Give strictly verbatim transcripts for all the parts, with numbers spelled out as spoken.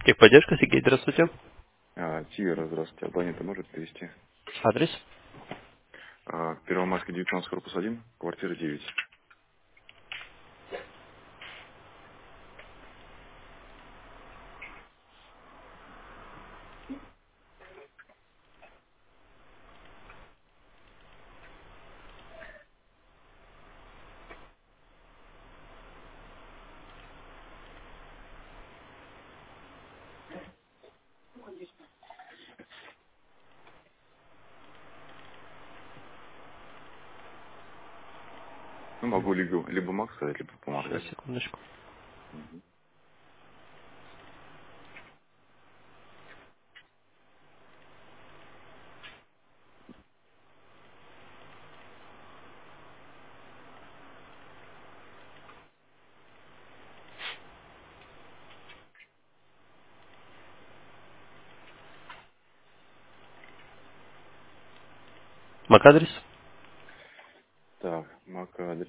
Техподдержка, Сергей, здравствуйте. А, Тигр, здравствуйте. Абонента может привести? Адрес? А, Первомайская, девятнадцать, корпус один, квартира девять. Ну, могу либо, либо Макс сказать, либо по Сейчас, Маргаре. секундочку. Мгм. Мак адрес? Так, Мак адрес.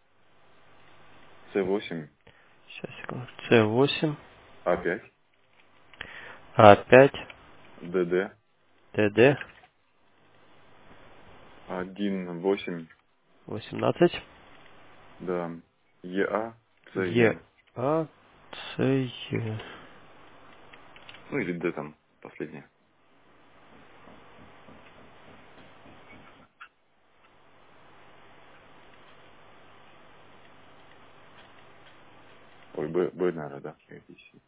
С восемь, Сейчас, секунду. С восемь, А пять, А пять, ДД, ТД, один восемь, восемнадцать, да, ЕА, Е, ЦЕ. А, С, Е. Ну, или Д там, последнее. Ой, Б, Б, наверное, да. Э, И С.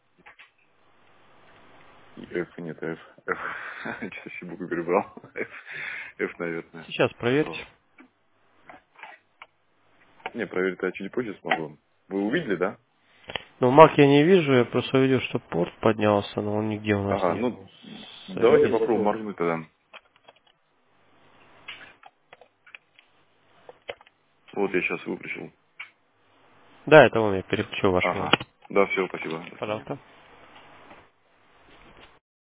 И Ф, нет, Ф. Ф. Сейчас все буквы перебрал. Ф, Ф, наверное. Сейчас проверьте. О. Не, проверить я чуть позже смогу. Вы увидели, да? Ну, Мак я не вижу, я просто увидел, что порт поднялся, но он нигде у нас Ага, не ну, был. давайте С- попробуем моргнуть тогда. Вот я сейчас выключил. Да, это он, я переключил ваш номер. Ага. Да, все, спасибо. До свидания. Пожалуйста.